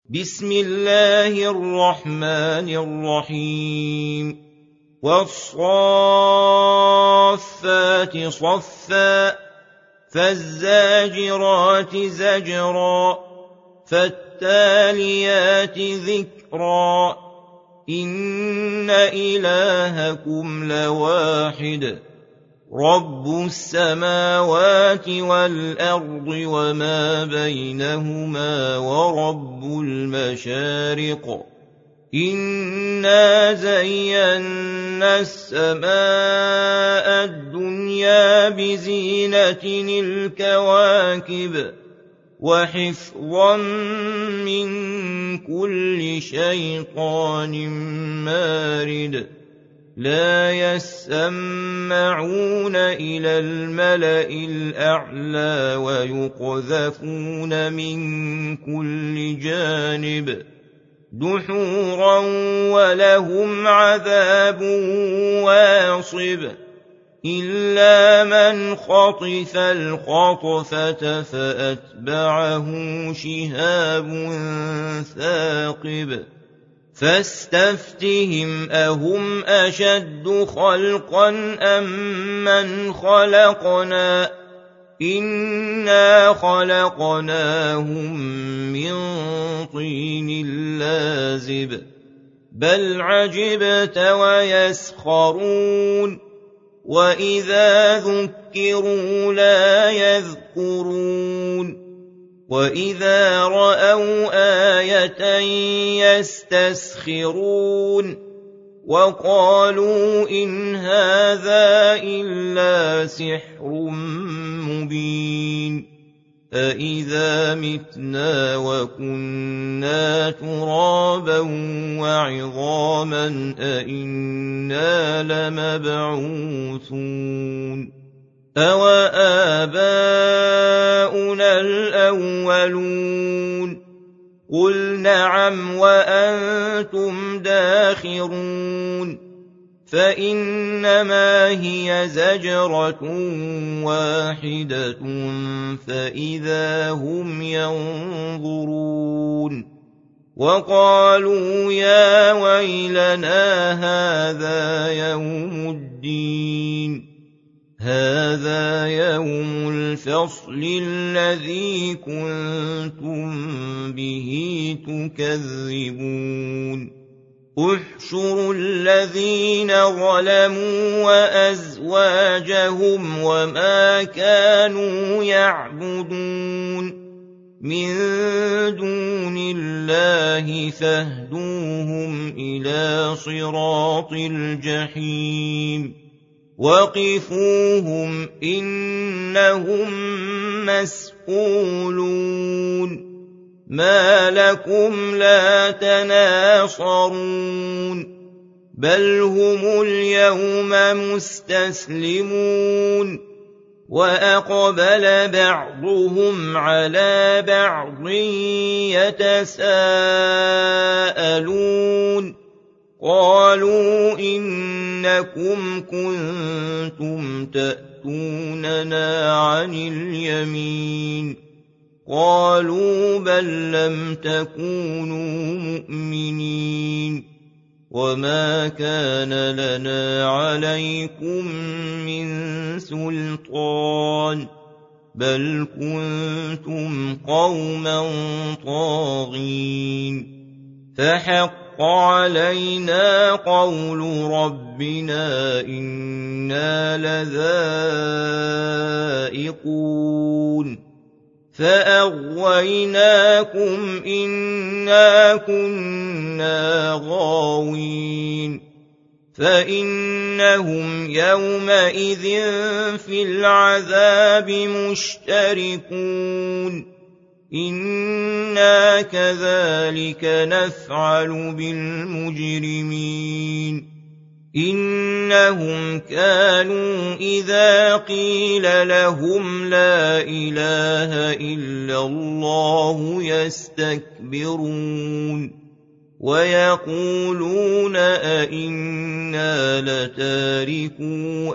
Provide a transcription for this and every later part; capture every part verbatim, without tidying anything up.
بسم الله الرحمن الرحيم والصافات صفا فالزاجرات زجرا فالتاليات ذكرا إن إلهكم لواحد رب السماوات والأرض وما بينهما ورب المشارق إنا زينا السماء الدنيا بزينة الكواكب وحفظا من كل شيطان مارد لا يسمعون إلى الملأ الأعلى ويقذفون من كل جانب دحورا ولهم عذاب واصب إلا من خطف الخطفة فأتبعه شهاب ثاقب فاستفتهم أهم أشد خلقا أم من خلقنا إنا خلقناهم من طين لازب بل عجبت ويسخرون وإذا ذكروا لا يذكرون وإذا رأوا آية يستسخرون وقالوا إن هذا إلا سحر مبين أإذا متنا وكنا ترابا وعظاما أإنا لمبعوثون أوآباؤنا الأولون قل نعم وأنتم داخرون فإنما هي زجرة واحدة فإذا هم ينظرون وقالوا يا ويلنا هذا يوم الدين هذا يوم الفصل الذي كنتم به تكذبون احشروا الذين ظلموا وأزواجهم وما كانوا يعبدون من دون الله فاهدوهم إلى صراط الجحيم وقفوهم إنهم مسئولون ما لكم لا تناصرون بل هم اليوم مستسلمون وأقبل بعضهم على بعض يتساءلون قالوا إنكم كنتم تأتوننا عن اليمين قالوا بل لم تكونوا مؤمنين وما كان لنا عليكم من سلطان بل كنتم قوما طاغين فحق علينا قول ربنا إنا لذائقون فأغويناكم إنا كنا غاوين فإنهم يومئذ في العذاب مشتركون إنا كذلك نفعل بالمجرمين إنهم كانوا إذا قيل لهم لا إله إلا الله يستكبرون ويقولون أئنا لتاركو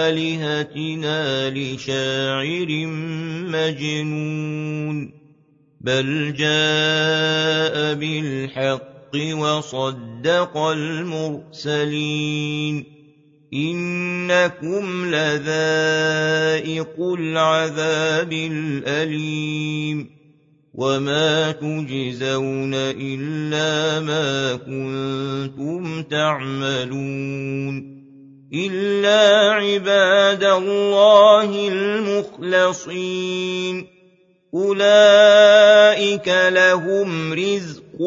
آلهتنا لشاعر مجنون بل جاء بالحق وصدق المرسلين إنكم لذائقو العذاب الأليم وما تجزون إلا ما كنتم تعملون إلا عباد الله المخلصين أولئك لهم رزق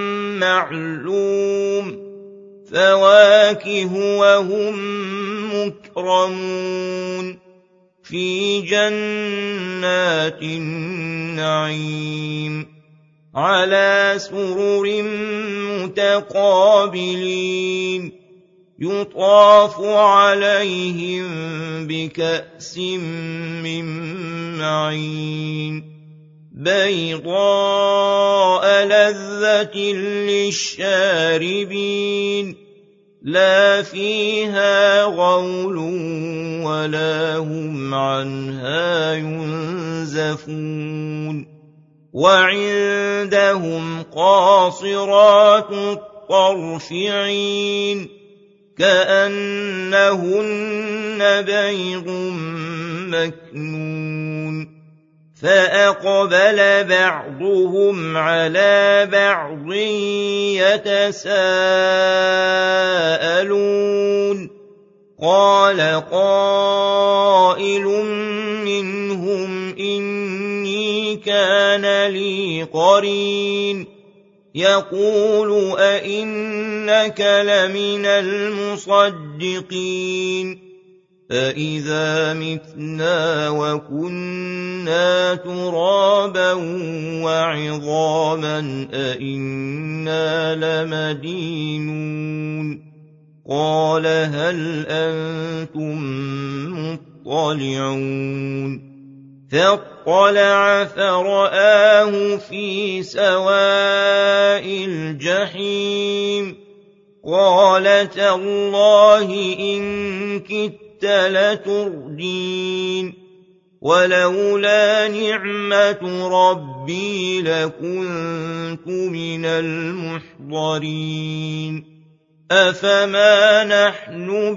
معلوم فواكه وهم مكرمون في جنات النعيم على سرر متقابلين يطاف عليهم بكأس من معين بيضاء لذة للشاربين لا فيها غول ولا هم عنها ينزفون وعندهم قاصرات الطرف عين كأنهن بيض مكنون فأقبل بعضهم على بعض يتساءلون قال قائل منهم إني كان لي قرين يقول أئنك لمن المصدقين أإذا متنا وكنا ترابا وعظاما أإنا لمدينون قال هل أنتم مطلعون فاطلع فرآه في سواء الجحيم قال تالله إن كدت لتردين ولولا نعمة ربي لكنت من المحضرين أفما نحن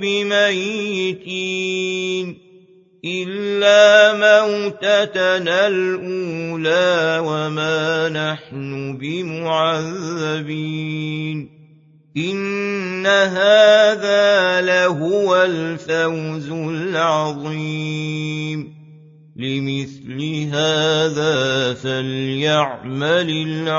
بميتين إلا موتتنا الأولى وما نحن بمعذبين إن هذا لهو الفوز العظيم لمثل هذا فليعمل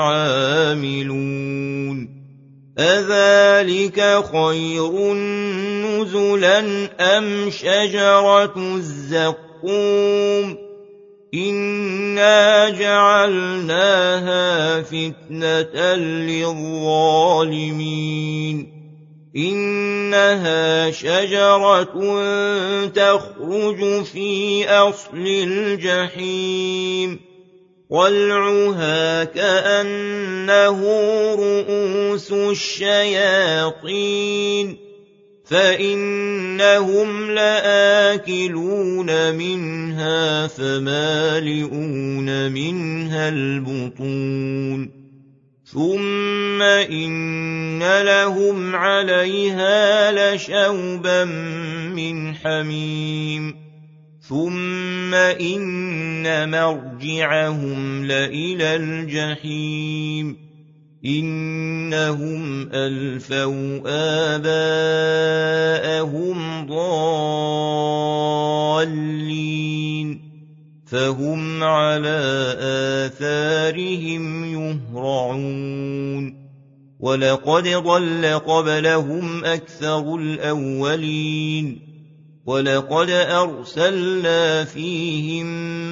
العاملون أذلك خير نزلا أم شجرة الزقوم إنا جعلناها فتنة للظالمين إنها شجرة تخرج في أصل الجحيم طلعها كأنه رؤوس الشياطين فإنهم لآكلون منها فمالئون منها البطون ثم إن لهم عليها لشوبا من حميم ثم إن مرجعهم لإلى الجحيم إنهم ألفوا آباءهم ضالين فهم على آثارهم يهرعون ولقد ضل قبلهم أكثر الأولين ولقد أرسلنا فيهم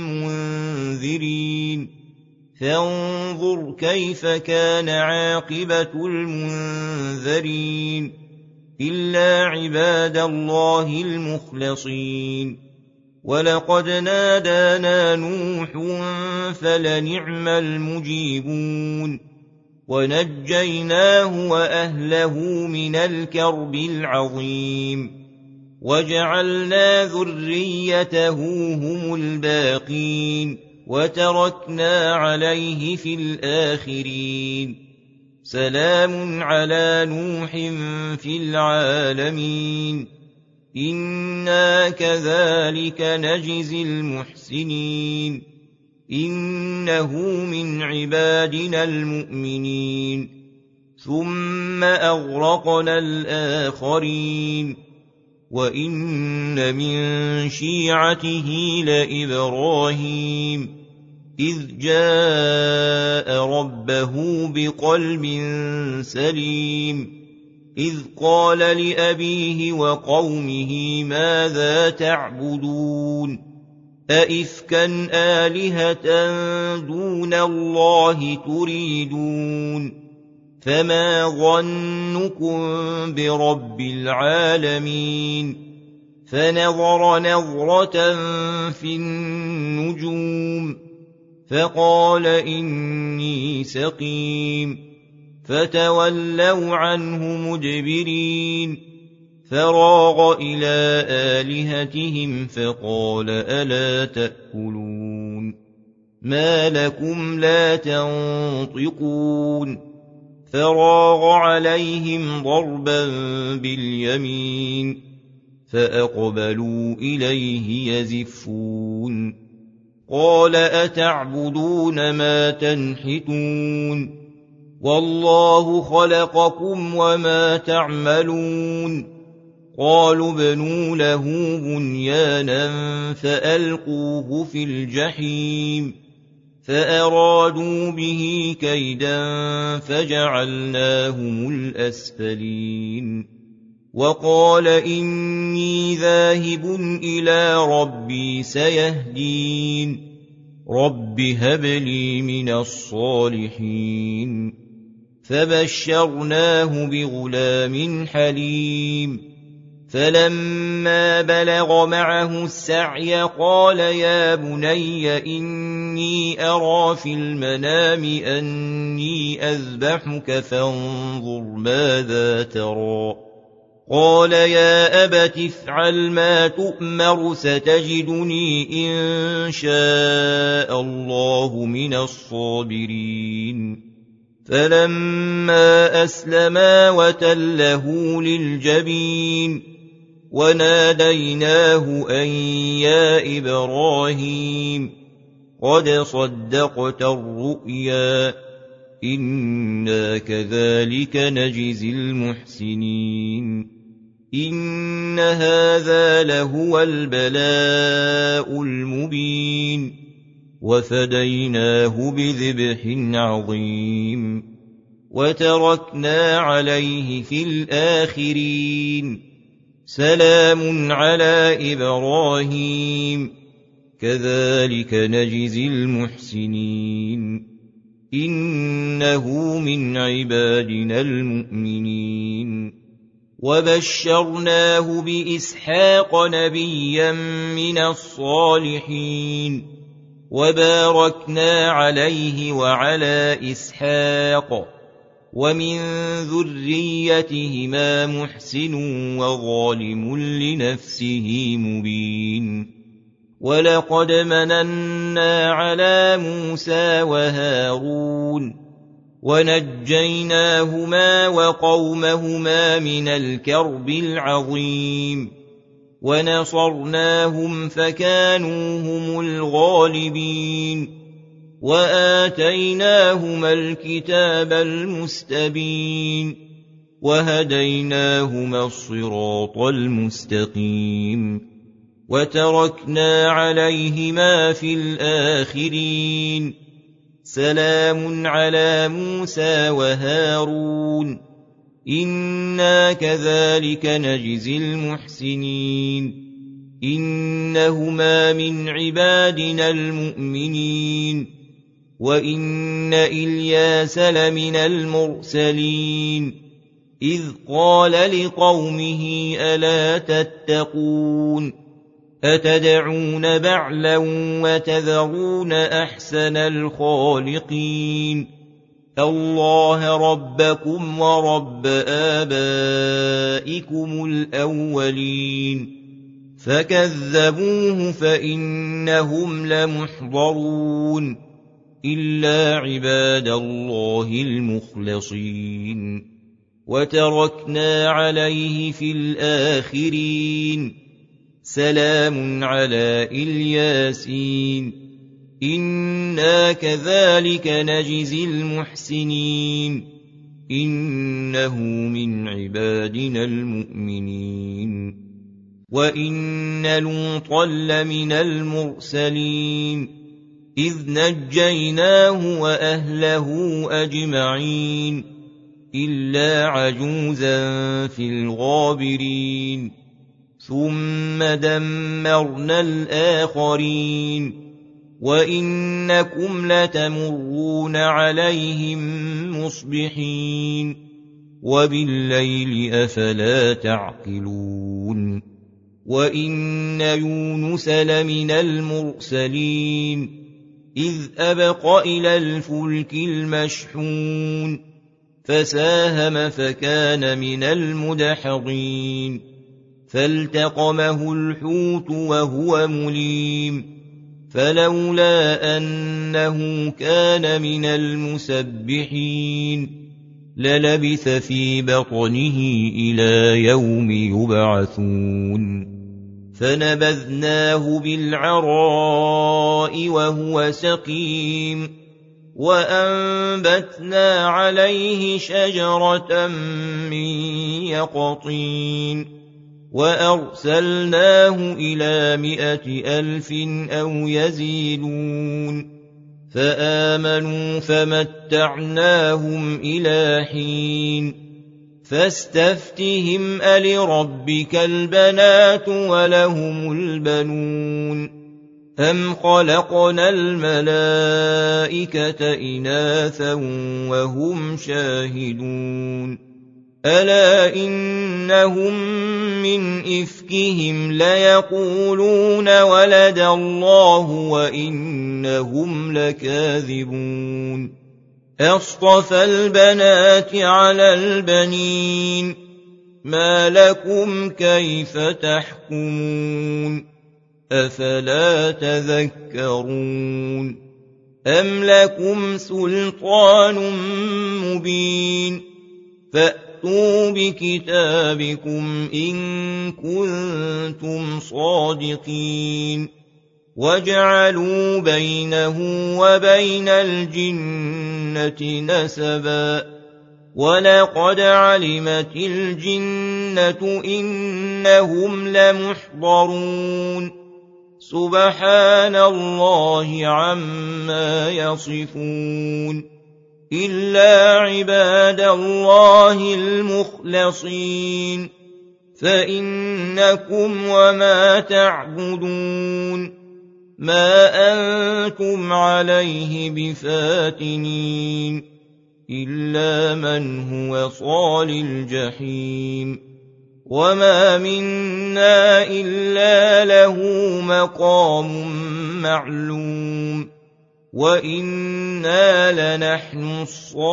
منذرين فانظر كيف كان عاقبة المنذرين إلا عباد الله المخلصين ولقد نادانا نوح فلنعم المجيبون ونجيناه وأهله من الكرب العظيم وجعلنا ذريته هم الباقين وتركنا عليه في الآخرين سلام على نوح في العالمين إنا كذلك نجزي المحسنين إنه من عبادنا المؤمنين ثم أغرقنا الآخرين وإن من شيعته لإبراهيم إذ جاء ربه بقلب سليم إذ قال لأبيه وقومه ماذا تعبدون أئفكا آلهة دون الله تريدون فما ظنكم برب العالمين فنظر نظرة في النجوم فقال إني سقيم فتولوا عنه مدبرين فراغ إلى آلهتهم فقال ألا تأكلون ما لكم لا تنطقون فراغ عليهم ضربا باليمين فأقبلوا إليه يزفون قال أتعبدون ما تنحتون والله خلقكم وما تعملون قالوا ابنوا له بنيانا فألقوه في الجحيم فأرادوا به كيدا فجعلناهم الأسفلين وقال إني ذاهب إلى ربي سيهدين رب هب لي من الصالحين فبشرناه بغلام حليم فلما بلغ معه السعي قال يا بني إني أرى في المنام أني أذبحك فانظر ماذا ترى قال يا أبت افعل ما تؤمر ستجدني إن شاء الله من الصابرين فلما أسلما وتله للجبين وناديناه أن يا إبراهيم قد صدقت الرؤيا إنا كذلك نجزي المحسنين إن هذا لهو البلاء المبين وفديناه بذبح عظيم وتركنا عليه في الآخرين سلام على إبراهيم كذلك نجزي المحسنين إنه من عبادنا المؤمنين وبشرناه بإسحاق نبيا من الصالحين وباركنا عليه وعلى إسحاق ومن ذريتهما محسن وظالم لنفسه مبين ولقد مننا على موسى وهارون ونجيناهما وقومهما من الكرب العظيم ونصرناهم فكانوا هم الغالبين وآتيناهما الكتاب المستبين وهديناهما الصراط المستقيم وتركنا عليهما في الآخرين سلام على موسى وهارون إنا كذلك نجزي المحسنين إنهما من عبادنا المؤمنين وإن إلياس لمن المرسلين إذ قال لقومه ألا تتقون أتدعون بعلا وتذرون أحسن الخالقين الله ربكم ورب آبائكم الأولين فكذبوه فإنهم لمحضرون إلا عباد الله المخلصين وتركنا عليه في الآخرين سلام على الياسين إنا كذلك نجزي المحسنين إنه من عبادنا المؤمنين وإن لوطا لمن المرسلين إذ نجيناه وأهله أجمعين إلا عجوزا في الغابرين ثم دمرنا الآخرين وإنكم لتمرون عليهم مصبحين وبالليل أفلا تعقلون وإن يونس لمن المرسلين إذ أبق إلى الفلك المشحون فساهم فكان من المدحضين فالتقمه الحوت وهو مليم فلولا أنه كان من المسبحين للبث في بطنه إلى يوم يبعثون فنبذناه بالعراء وهو سقيم وأنبتنا عليه شجرة من يقطين وأرسلناه إلى مائة ألف أو يزيدون فآمنوا فمتعناهم إلى حين فاستفتهم ألربك البنات ولهم البنون أم خلقنا الملائكة إناثا وهم شاهدون ألا إنهم من إفكهم ليقولون ولد الله وإنهم لكاذبون أصطفى البنات على البنين ما لكم كيف تحكمون أفلا تذكرون أم لكم سلطان مبين فأتوا بكتابكم إن كنتم صادقين وجعلوا بينه وبين الجنة نسبا ولقد علمت الجنة إنهم لمحضرون سبحان الله عما يصفون إلا عباد الله المخلصين فإنكم وما تعبدون ما أنتم عليه بفاتنين إلا من هو صال الجحيم وما منا إلا له مقام معلوم وإنا لنحن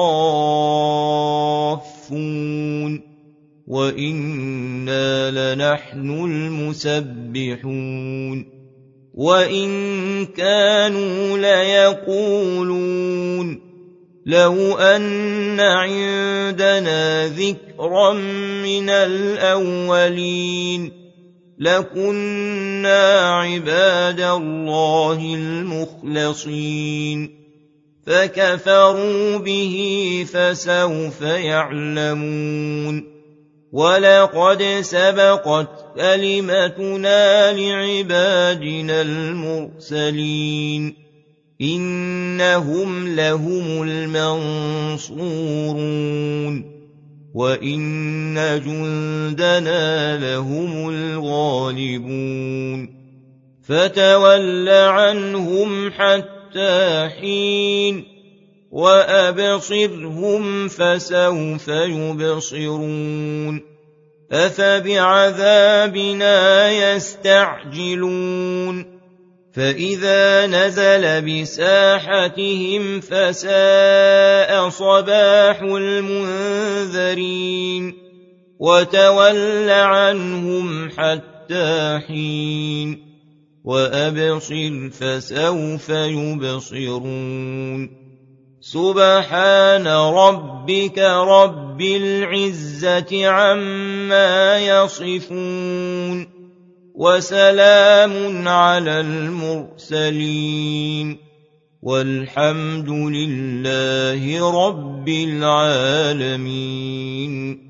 الصافون وإنا لنحن المسبحون وإن كانوا ليقولون لو أن عندنا ذكرا من الأولين لكنا عباد الله المخلصين فكفروا به فسوف يعلمون ولقد سبقت كلمتنا لعبادنا المرسلين إنهم لهم المنصورون وإن جندنا لهم الغالبون فتول عنهم حتى حين وأبصرهم فسوف يبصرون أفبعذابنا يستعجلون فإذا نزل بساحتهم فساء صباح المنذرين وتول عنهم حتى حتى حين وأبصر فسوف يبصرون سبحان ربك رب العزة عما يصفون وسلام على المرسلين والحمد لله رب العالمين.